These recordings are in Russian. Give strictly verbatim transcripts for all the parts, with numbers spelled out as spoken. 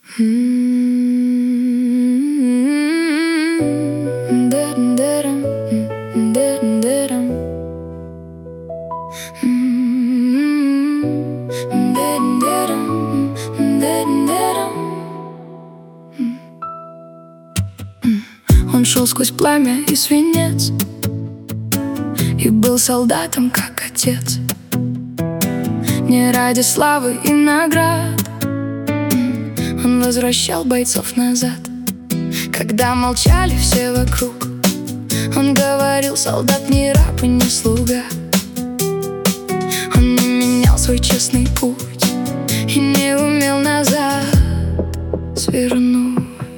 Он шел сквозь пламя и свинец и был солдатом, как отец. Не ради славы и наград он возвращал бойцов назад. Когда молчали все вокруг, он говорил: солдат не раб и не слуга. Он не менял свой честный путь и не умел назад свернуть.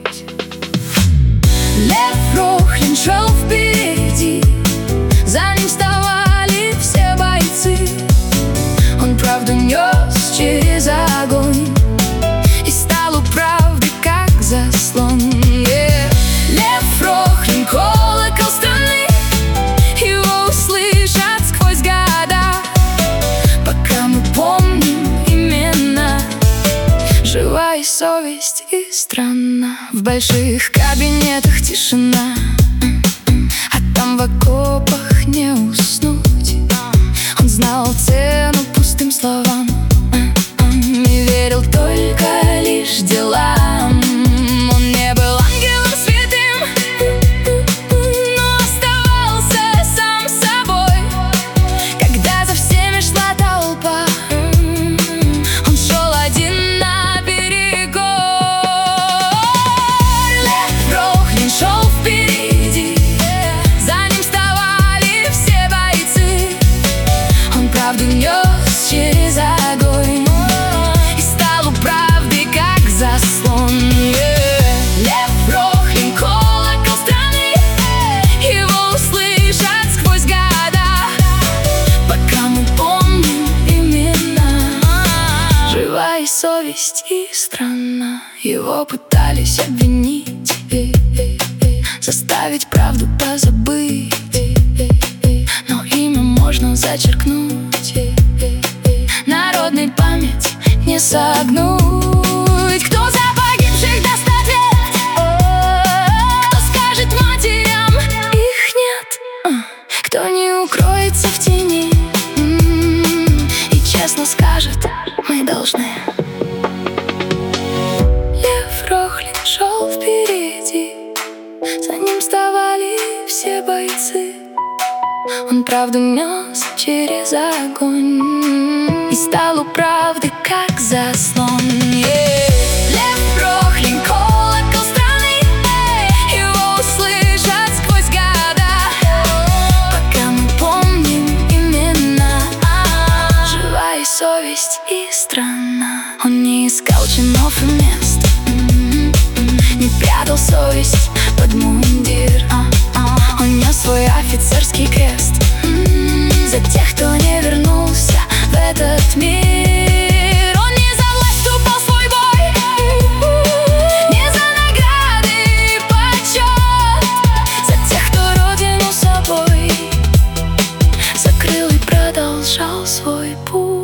Лев Рохлин шел впереди, за ним вставали все бойцы. Он правду нес через огонь и стал у правды как заслон. Yeah. Лев Рохлин — колокол страны, его услышат сквозь года. Пока мы помним имена, жива и совесть, и страна. В больших кабинетах тишина, а там в окопах не уснуть. Он знал цену пустым словам и верил только лишь делам. Он не был ангелом святым, но оставался сам собой. Когда за всеми шла толпа, он шел один на берегу. Лев Рохлин шел впереди, за ним вставали все бойцы. Он правду нес через огонь и стал у правды как заслон. Лев Рохлин — колокол страны, его услышат сквозь года. Пока мы помним имена, жива и совесть, и страна. Его пытались обвинить, заставить правду позабыть, но имя можно зачеркнуть, народной память не согнуть. Кто за погибших даст ответ? Кто скажет матерям, их нет? Кто не укроется в тени и честно скажет: мы должны. Лев Рохлин шел впереди, за ним вставали все бойцы. Он правду нес через огонь и стал у правды как заслон. Yeah. Лев Рохлин — колокол страны, его услышат сквозь года. Пока мы помним имена, жива и совесть, и страна. Он не искал чинов и мест, не прятал совесть под мундир. Он нес свой офицерский крест за тех, кто не вернулся в этот мир. Он не за власть упал в свой бой, не за награды и почет, за тех, кто родину собой закрыл и продолжал свой путь.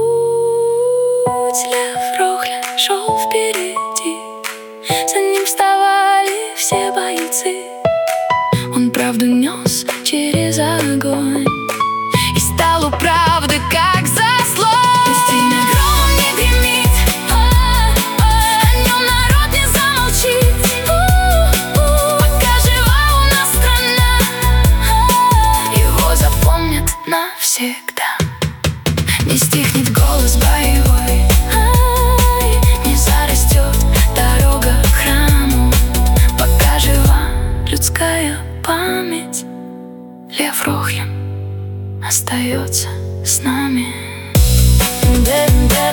Лев Рохлин шел впереди, за ним вставали все бойцы. Он правду нес через огонь и стал у правды как заслон. Пусть имя громом не гремит, о нем народ не замолчит. Пока жива у нас страна, его запомнят навсегда. Не стихнет голос боевой, не зарастет дорога к храму. Пока жива людская память, Лев Рохлин остается с нами.